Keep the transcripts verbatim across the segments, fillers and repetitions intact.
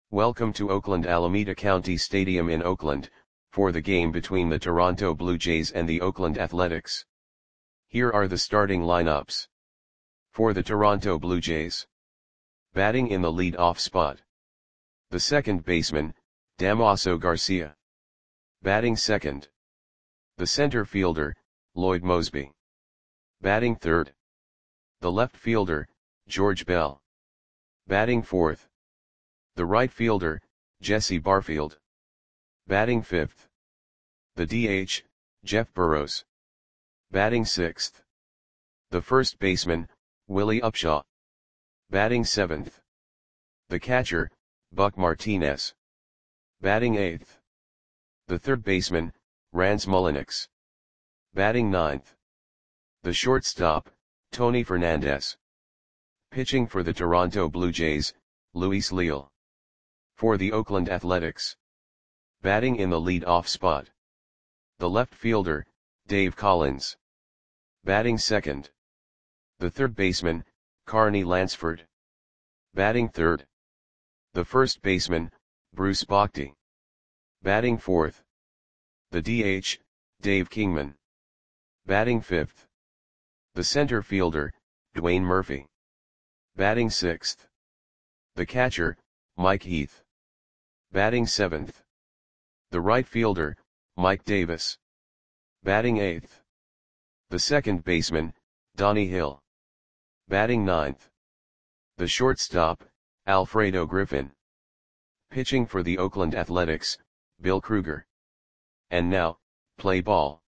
Welcome to Oakland Alameda County Stadium in Oakland, for the game between the Toronto Blue Jays and the Oakland Athletics. Here are the starting lineups. For the Toronto Blue Jays. Batting in the lead-off spot. The second baseman, Damaso Garcia. Batting second. The center fielder, Lloyd Moseby. Batting third. The left fielder, George Bell. Batting fourth. The right fielder, Jesse Barfield. Batting fifth. The D H, Jeff Burroughs. Batting sixth. The first baseman, Willie Upshaw. Batting seventh. The catcher, Buck Martinez. Batting eighth. The third baseman, Rance Mulliniks. Batting ninth. The shortstop, Tony Fernandez. Pitching for the Toronto Blue Jays, Luis Leal. For the Oakland Athletics. Batting in the lead-off spot. The left fielder, Dave Collins. Batting second. The third baseman, Carney Lansford. Batting third. The first baseman, Bruce Bochy. Batting fourth. The D H, Dave Kingman. Batting fifth. The center fielder, Dwayne Murphy. Batting sixth. The catcher, Mike Heath. Batting seventh. The right fielder, Mike Davis. Batting eighth. The second baseman, Donnie Hill. Batting ninth. The shortstop, Alfredo Griffin. Pitching for the Oakland Athletics, Bill Krueger. And now, play ball.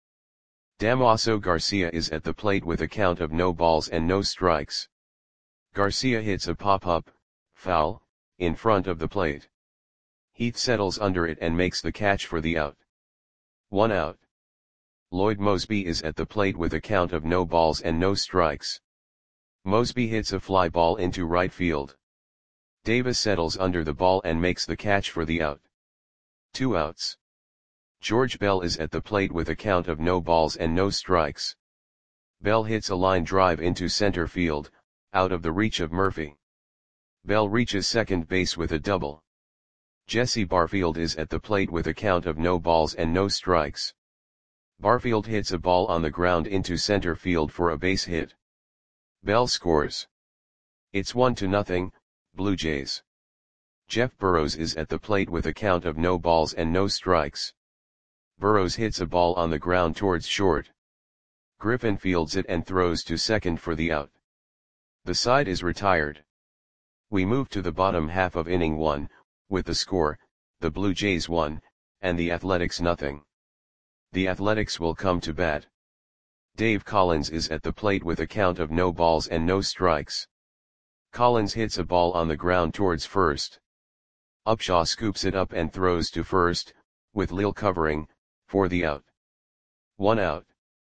Damaso Garcia is at the plate with a count of no balls and no strikes. Garcia hits a pop-up, foul, in front of the plate. Heath settles under it and makes the catch for the out. One out. Lloyd Moseby is at the plate with a count of no balls and no strikes. Moseby hits a fly ball into right field. Davis settles under the ball and makes the catch for the out. Two outs. George Bell is at the plate with a count of no balls and no strikes. Bell hits a line drive into center field, out of the reach of Murphy. Bell reaches second base with a double. Jesse Barfield is at the plate with a count of no balls and no strikes. Barfield hits a ball on the ground into center field for a base hit. Bell scores. It's one to nothing, Blue Jays. Jeff Burroughs is at the plate with a count of no balls and no strikes. Burroughs hits a ball on the ground towards short. Griffin fields it and throws to second for the out. The side is retired. We move to the bottom half of inning one, with the score, the Blue Jays one, and the Athletics nothing. The Athletics will come to bat. Dave Collins is at the plate with a count of no balls and no strikes. Collins hits a ball on the ground towards first. Upshaw scoops it up and throws to first, with Leal covering, for the out. One out.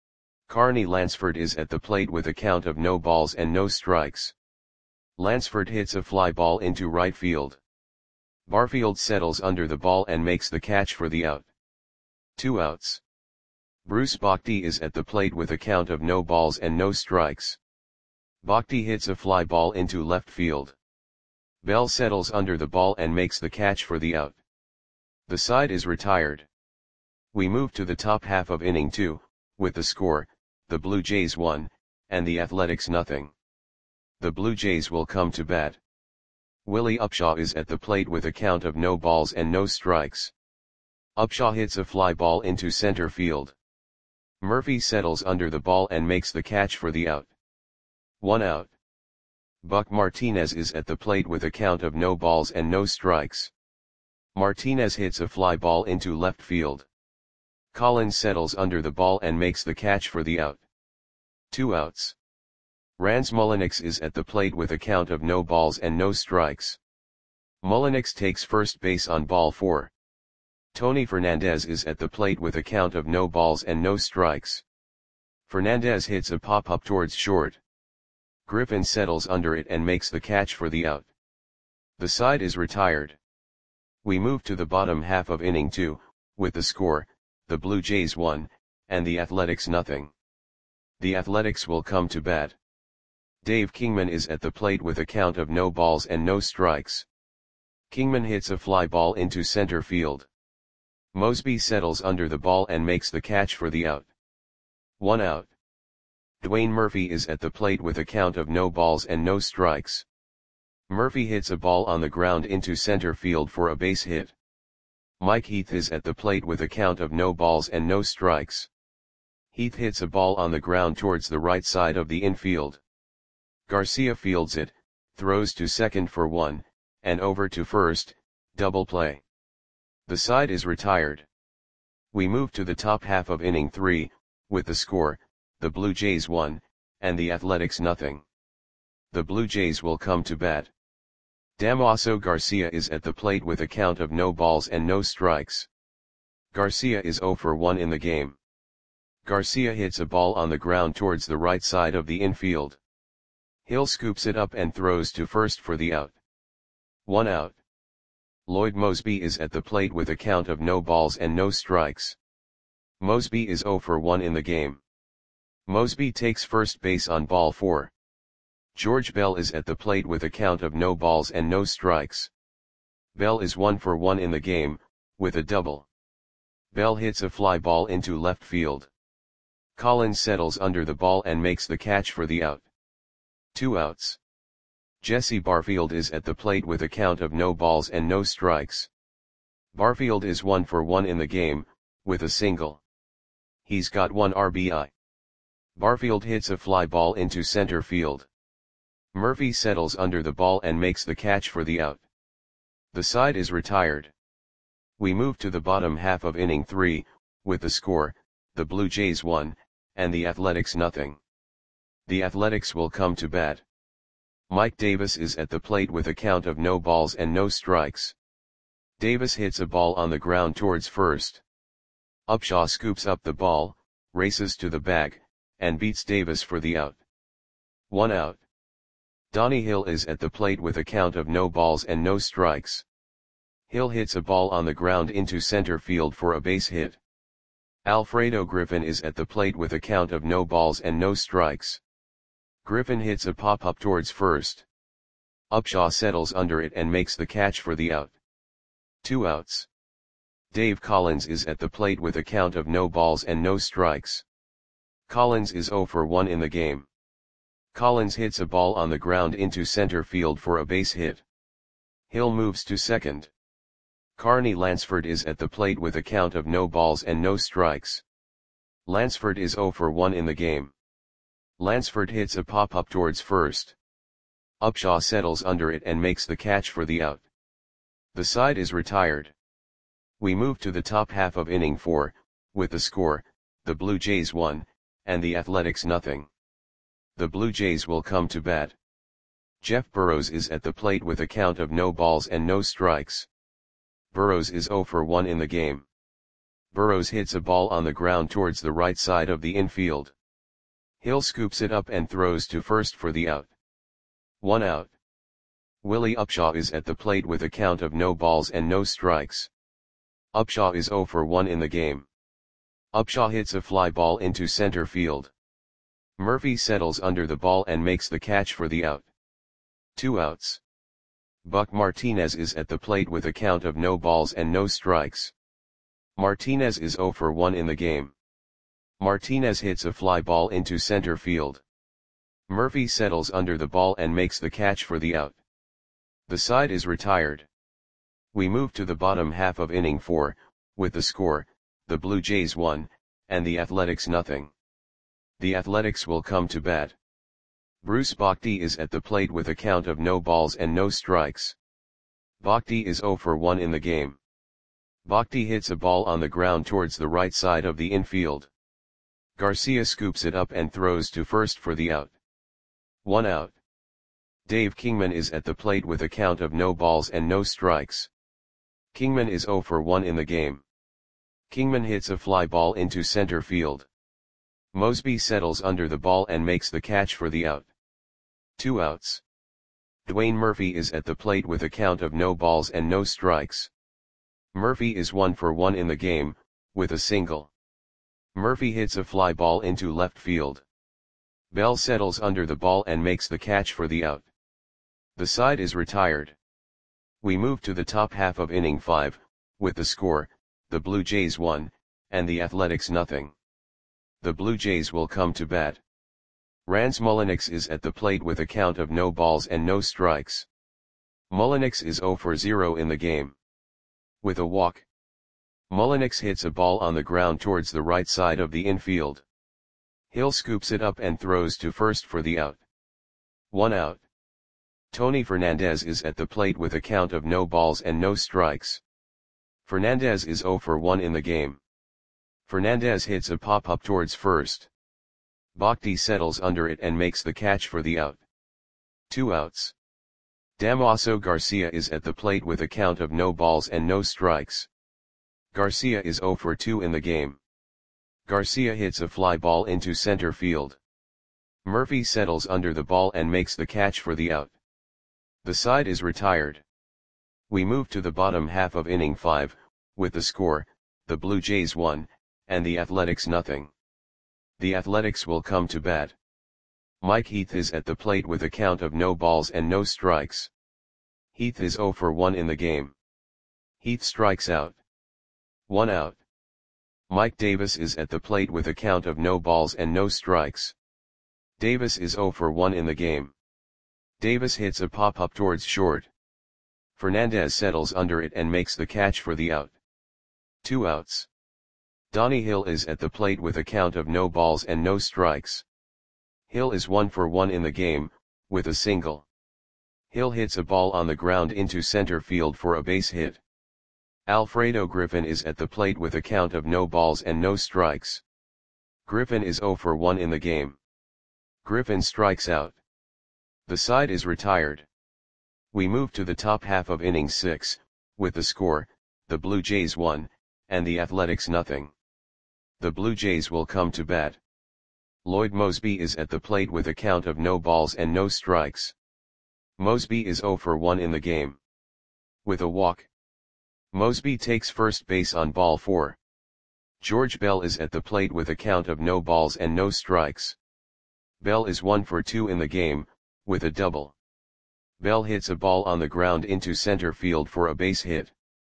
Carney Lansford is at the plate with a count of no balls and no strikes. Lansford hits a fly ball into right field. Barfield settles under the ball and makes the catch for the out. Two outs. Bruce Bochy is at the plate with a count of no balls and no strikes. Bochy hits a fly ball into left field. Bell settles under the ball and makes the catch for the out. The side is retired. We move to the top half of inning two, with the score, the Blue Jays one, and the Athletics nothing. The Blue Jays will come to bat. Willie Upshaw is at the plate with a count of no balls and no strikes. Upshaw hits a fly ball into center field. Murphy settles under the ball and makes the catch for the out. One out. Buck Martinez is at the plate with a count of no balls and no strikes. Martinez hits a fly ball into left field. Collins settles under the ball and makes the catch for the out. Two outs. Rance Mulliniks is at the plate with a count of no balls and no strikes. Mulliniks takes first base on ball four. Tony Fernandez is at the plate with a count of no balls and no strikes. Fernandez hits a pop-up towards short. Griffin settles under it and makes the catch for the out. The side is retired. We move to the bottom half of inning two, with the score, the Blue Jays one, and the Athletics nothing. The Athletics will come to bat. Dave Kingman is at the plate with a count of no balls and no strikes. Kingman hits a fly ball into center field. Mosby settles under the ball and makes the catch for the out. One out. Dwayne Murphy is at the plate with a count of no balls and no strikes. Murphy hits a ball on the ground into center field for a base hit. Mike Heath is at the plate with a count of no balls and no strikes. Heath hits a ball on the ground towards the right side of the infield. Garcia fields it, throws to second for one, and over to first, double play. The side is retired. We move to the top half of inning three, with the score, the Blue Jays one, and the Athletics nothing. The Blue Jays will come to bat. Damaso Garcia is at the plate with a count of no balls and no strikes. Garcia is zero for one in the game. Garcia hits a ball on the ground towards the right side of the infield. Hill scoops it up and throws to first for the out. One out. Lloyd Mosby is at the plate with a count of no balls and no strikes. Mosby is zero for one in the game. Mosby takes first base on ball four. George Bell is at the plate with a count of no balls and no strikes. Bell is one for one in the game, with a double. Bell hits a fly ball into left field. Collins settles under the ball and makes the catch for the out. Two outs. Jesse Barfield is at the plate with a count of no balls and no strikes. Barfield is one for one in the game, with a single. He's got one R B I. Barfield hits a fly ball into center field. Murphy settles under the ball and makes the catch for the out. The side is retired. We move to the bottom half of inning three, with the score, the Blue Jays one, and the Athletics nothing. The Athletics will come to bat. Mike Davis is at the plate with a count of no balls and no strikes. Davis hits a ball on the ground towards first. Upshaw scoops up the ball, races to the bag, and beats Davis for the out. One out. Donnie Hill is at the plate with a count of no balls and no strikes. Hill hits a ball on the ground into center field for a base hit. Alfredo Griffin is at the plate with a count of no balls and no strikes. Griffin hits a pop-up towards first. Upshaw settles under it and makes the catch for the out. Two outs. Dave Collins is at the plate with a count of no balls and no strikes. Collins is zero for one in the game. Collins hits a ball on the ground into center field for a base hit. Hill moves to second. Carney Lansford is at the plate with a count of no balls and no strikes. Lansford is zero for one in the game. Lansford hits a pop-up towards first. Upshaw settles under it and makes the catch for the out. The side is retired. We move to the top half of inning four, with the score, the Blue Jays one, and the Athletics nothing. The Blue Jays will come to bat. Jeff Burrows is at the plate with a count of no balls and no strikes. Burrows is zero for one in the game. Burrows hits a ball on the ground towards the right side of the infield. Hill scoops it up and throws to first for the out. One out. Willie Upshaw is at the plate with a count of no balls and no strikes. Upshaw is zero for one in the game. Upshaw hits a fly ball into center field. Murphy settles under the ball and makes the catch for the out. Two outs. Buck Martinez is at the plate with a count of no balls and no strikes. Martinez is zero for one in the game. Martinez hits a fly ball into center field. Murphy settles under the ball and makes the catch for the out. The side is retired. We move to the bottom half of inning four, with the score, the Blue Jays one, and the Athletics nothing. The Athletics will come to bat. Bruce Bochy is at the plate with a count of no balls and no strikes. Bochy is zero for one in the game. Bochy hits a ball on the ground towards the right side of the infield. Garcia scoops it up and throws to first for the out. One out. Dave Kingman is at the plate with a count of no balls and no strikes. Kingman is zero for one in the game. Kingman hits a fly ball into center field. Mosby settles under the ball and makes the catch for the out. Two outs. Dwayne Murphy is at the plate with a count of no balls and no strikes. Murphy is one for one in the game, with a single. Murphy hits a fly ball into left field. Bell settles under the ball and makes the catch for the out. The side is retired. We move to the top half of inning five, with the score, the Blue Jays one, and the Athletics nothing. The Blue Jays will come to bat. Rans Mulliniks is at the plate with a count of no balls and no strikes. Mulliniks is zero for zero in the game. With a walk, Mulliniks hits a ball on the ground towards the right side of the infield. Hill scoops it up and throws to first for the out. One out. Tony Fernandez is at the plate with a count of no balls and no strikes. Fernandez is zero for one in the game. Fernandez hits a pop-up towards first. Bhakti settles under it and makes the catch for the out. Two outs. Damaso Garcia is at the plate with a count of no balls and no strikes. Garcia is zero for two in the game. Garcia hits a fly ball into center field. Murphy settles under the ball and makes the catch for the out. The side is retired. We move to the bottom half of inning five, with the score, the Blue Jays one, and the Athletics nothing. The Athletics will come to bat. Mike Heath is at the plate with a count of no balls and no strikes. Heath is zero for one in the game. Heath strikes out. One out. Mike Davis is at the plate with a count of no balls and no strikes. Davis is zero for one in the game. Davis hits a pop-up towards short. Fernandez settles under it and makes the catch for the out. Two outs. Donnie Hill is at the plate with a count of no balls and no strikes. Hill is one for one in the game, with a single. Hill hits a ball on the ground into center field for a base hit. Alfredo Griffin is at the plate with a count of no balls and no strikes. Griffin is zero for one in the game. Griffin strikes out. The side is retired. We move to the top half of inning six, with the score, the Blue Jays one, and the Athletics nothing. The Blue Jays will come to bat. Lloyd Moseby is at the plate with a count of no balls and no strikes. Moseby is zero for one in the game. With a walk, Moseby takes first base on ball four. George Bell is at the plate with a count of no balls and no strikes. Bell is one for two in the game, with a double. Bell hits a ball on the ground into center field for a base hit.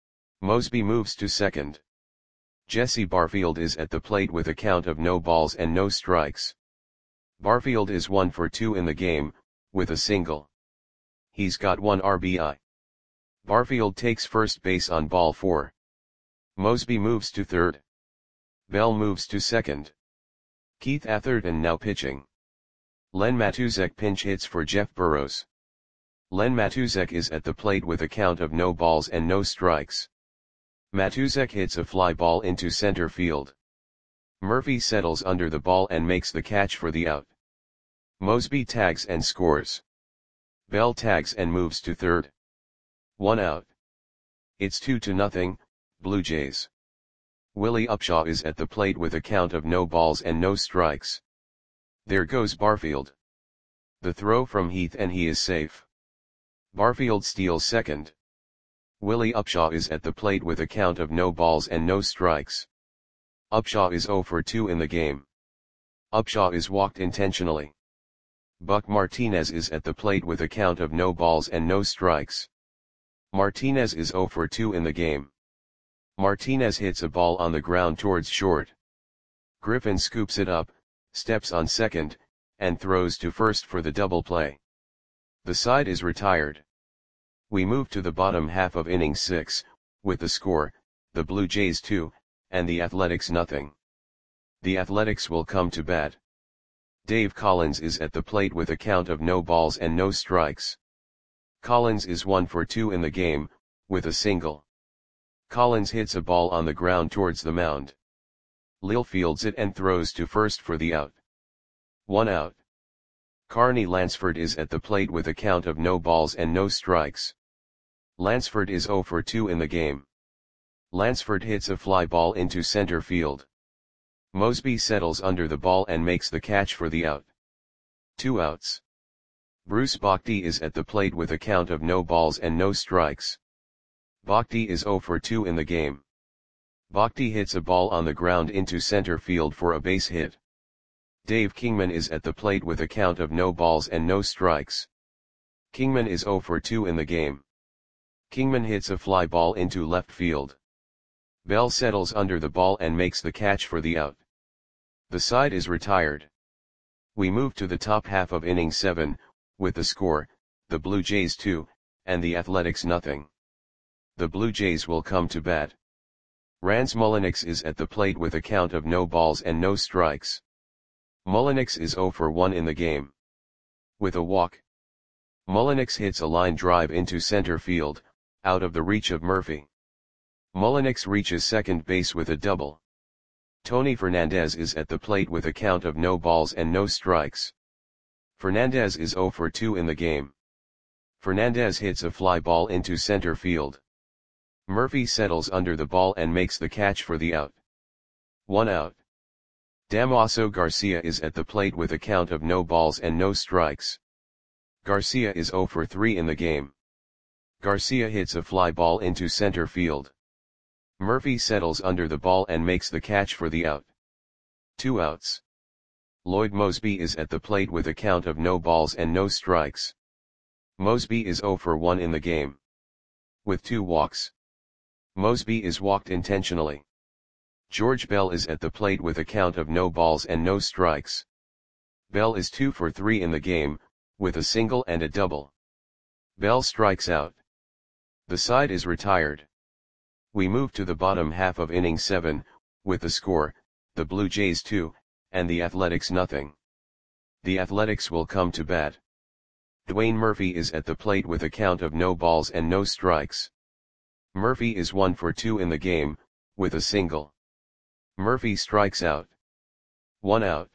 Moseby moves to second. Jesse Barfield is at the plate with a count of no balls and no strikes. Barfield is one for two in the game, with a single. He's got one R B I. Barfield takes first base on ball four. Moseby moves to third. Bell moves to second. Keith Atherton now pitching. Len Matuzek pinch hits for Jeff Burrows. Len Matuzek is at the plate with a count of no balls and no strikes. Matuzek hits a fly ball into center field. Murphy settles under the ball and makes the catch for the out. Moseby tags and scores. Bell tags and moves to third. One out. It's two to nothing, Blue Jays. Willie Upshaw is at the plate with a count of no balls and no strikes. There goes Barfield. The throw from Heath and he is safe. Barfield steals second. Willie Upshaw is at the plate with a count of no balls and no strikes. Upshaw is zero for two in the game. Upshaw is walked intentionally. Buck Martinez is at the plate with a count of no balls and no strikes. Martinez is zero for two in the game. Martinez hits a ball on the ground towards short. Griffin scoops it up, steps on second, and throws to first for the double play. The side is retired. We move to the bottom half of inning six, with the score, the Blue Jays two, and the Athletics nothing. The Athletics will come to bat. Dave Collins is at the plate with a count of no balls and no strikes. Collins is one for two in the game, with a single. Collins hits a ball on the ground towards the mound. Lil fields it and throws to first for the out. One out. Carney Lansford is at the plate with a count of no balls and no strikes. Lansford is zero for two in the game. Lansford hits a fly ball into center field. Moseby settles under the ball and makes the catch for the out. Two outs. Bruce Bhakti is at the plate with a count of no balls and no strikes. Bhakti is zero for two in the game. Bhakti hits a ball on the ground into center field for a base hit. Dave Kingman is at the plate with a count of no balls and no strikes. Kingman is zero for two in the game. Kingman hits a fly ball into left field. Bell settles under the ball and makes the catch for the out. The side is retired. We move to the top half of inning seven, with the score, the Blue Jays two, and the Athletics nothing. The Blue Jays will come to bat. Rans Mulliniks is at the plate with a count of no balls and no strikes. Mulliniks is zero for one in the game. With a walk, Mulliniks hits a line drive into center field, out of the reach of Murphy. Mulliniks reaches second base with a double. Tony Fernandez is at the plate with a count of no balls and no strikes. Fernandez is zero for two in the game. Fernandez hits a fly ball into center field. Murphy settles under the ball and makes the catch for the out. One out. Damaso Garcia is at the plate with a count of no balls and no strikes. Garcia is zero for three in the game. Garcia hits a fly ball into center field. Murphy settles under the ball and makes the catch for the out. Two outs. Lloyd Moseby is at the plate with a count of no balls and no strikes. Moseby is zero for one in the game. With two walks, Moseby is walked intentionally. George Bell is at the plate with a count of no balls and no strikes. Bell is two for three in the game, with a single and a double. Bell strikes out. The side is retired. We move to the bottom half of inning seven, with the score, the Blue Jays two, and the Athletics nothing. The Athletics will come to bat. Dwayne Murphy is at the plate with a count of no balls and no strikes. Murphy is one for two in the game, with a single. Murphy strikes out. One out.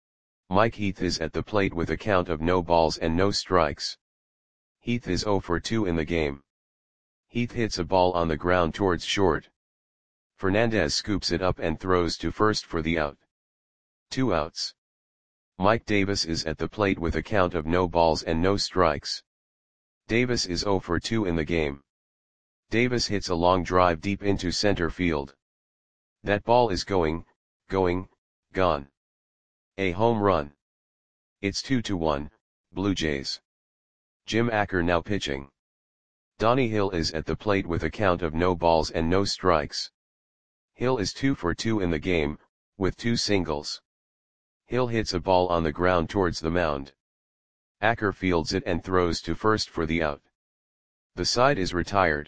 Mike Heath is at the plate with a count of no balls and no strikes. Heath is zero for two in the game. Heath hits a ball on the ground towards short. Fernandez scoops it up and throws to first for the out. Two outs. Mike Davis is at the plate with a count of no balls and no strikes. Davis is zero for two in the game. Davis hits a long drive deep into center field. That ball is going, going, gone. A home run. It's two to one, Blue Jays. Jim Acker now pitching. Donnie Hill is at the plate with a count of no balls and no strikes. Hill is two for two in the game, with two singles. Hill hits a ball on the ground towards the mound. Acker fields it and throws to first for the out. The side is retired.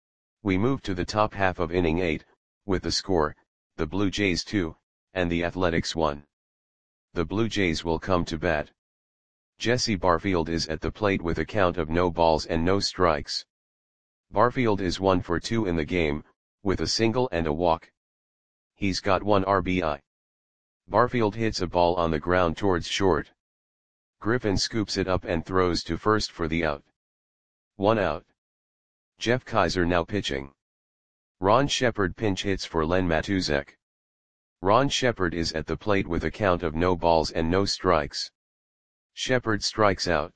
We move to the top half of inning eight, with the score, the Blue Jays two, and the Athletics one. The Blue Jays will come to bat. Jesse Barfield is at the plate with a count of no balls and no strikes. Barfield is one for two in the game, with a single and a walk. He's got one R B I. Barfield hits a ball on the ground towards short. Griffin scoops it up and throws to first for the out. One out. Jeff Kaiser now pitching. Ron Shepard pinch hits for Len Matuzek. Ron Shepard is at the plate with a count of no balls and no strikes. Shepard strikes out.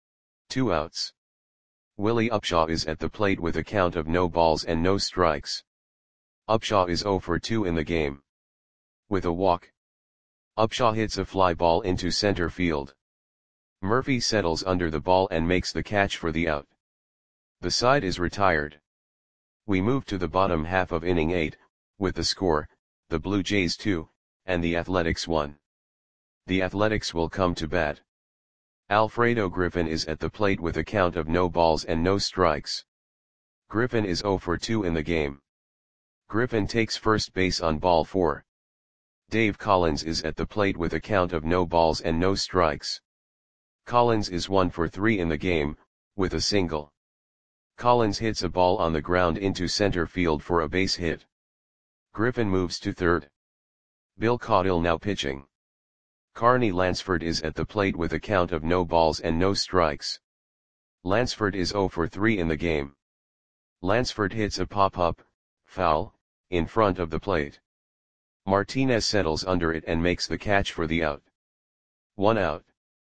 Two outs. Willie Upshaw is at the plate with a count of no balls and no strikes. Upshaw is zero for two in the game. With a walk, Upshaw hits a fly ball into center field. Murphy settles under the ball and makes the catch for the out. The side is retired. We move to the bottom half of inning eight, with the score, the Blue Jays two, and the Athletics one. The Athletics will come to bat. Alfredo Griffin is at the plate with a count of no balls and no strikes. Griffin is zero for two in the game. Griffin takes first base on ball four. Dave Collins is at the plate with a count of no balls and no strikes. Collins is one for three in the game, with a single. Collins hits a ball on the ground into center field for a base hit. Griffin moves to third. Bill Caudill now pitching. Carney Lansford is at the plate with a count of no balls and no strikes. Lansford is zero for three in the game. Lansford hits a pop-up, foul, in front of the plate. Martinez settles under it and makes the catch for the out. One out.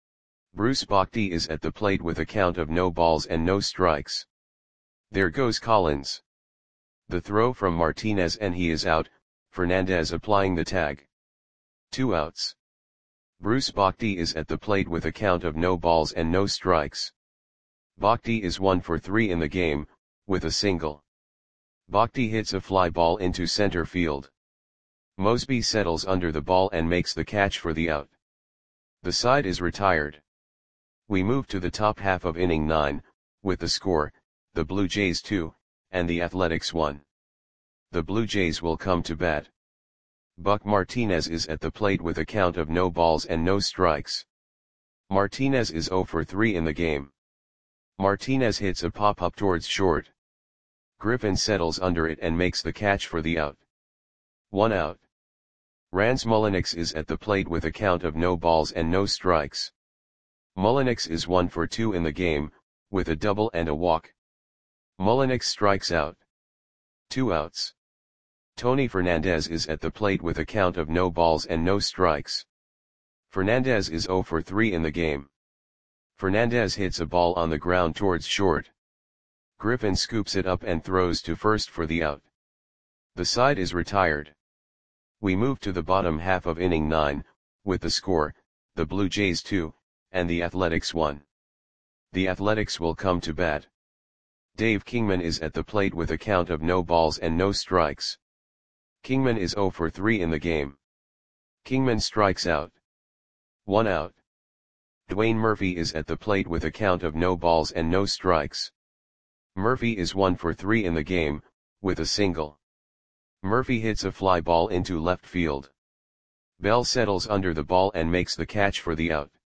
Bruce Bochy is at the plate with a count of no balls and no strikes. There goes Collins. The throw from Martinez and he is out, Fernandez applying the tag. Two outs. Bruce Bochy is at the plate with a count of no balls and no strikes. Bochy is one for three in the game, with a single. Bhakti hits a fly ball into center field. Mosby settles under the ball and makes the catch for the out. The side is retired. We move to the top half of inning nine, with the score, the Blue Jays two, and the Athletics one. The Blue Jays will come to bat. Buck Martinez is at the plate with a count of no balls and no strikes. Martinez is zero for three in the game. Martinez hits a pop-up towards short. Griffin settles under it and makes the catch for the out. One out. Rans Mulliniks is at the plate with a count of no balls and no strikes. Mulliniks is one for two in the game, with a double and a walk. Mulliniks strikes out. Two outs. Tony Fernandez is at the plate with a count of no balls and no strikes. Fernandez is zero for three in the game. Fernandez hits a ball on the ground towards short. Griffin scoops it up and throws to first for the out. The side is retired. We move to the bottom half of inning nine, with the score, the Blue Jays two, and the Athletics one. The Athletics will come to bat. Dave Kingman is at the plate with a count of no balls and no strikes. Kingman is zero for three in the game. Kingman strikes out. One out. Dwayne Murphy is at the plate with a count of no balls and no strikes. Murphy is one for three in the game, with a single. Murphy hits a fly ball into left field. Bell settles under the ball and makes the catch for the out.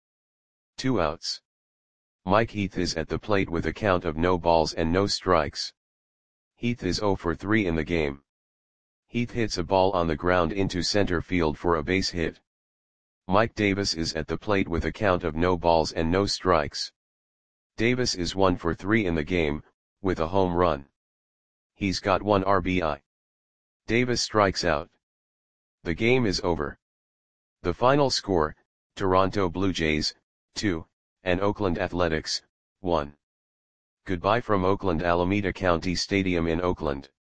Two outs. Mike Heath is at the plate with a count of no balls and no strikes. Heath is zero for three in the game. Heath hits a ball on the ground into center field for a base hit. Mike Davis is at the plate with a count of no balls and no strikes. Davis is one for three in the game, with a home run. He's got one R B I. Davis strikes out. The game is over. The final score, Toronto Blue Jays, two, and Oakland Athletics, one. Goodbye from Oakland Alameda County Stadium in Oakland.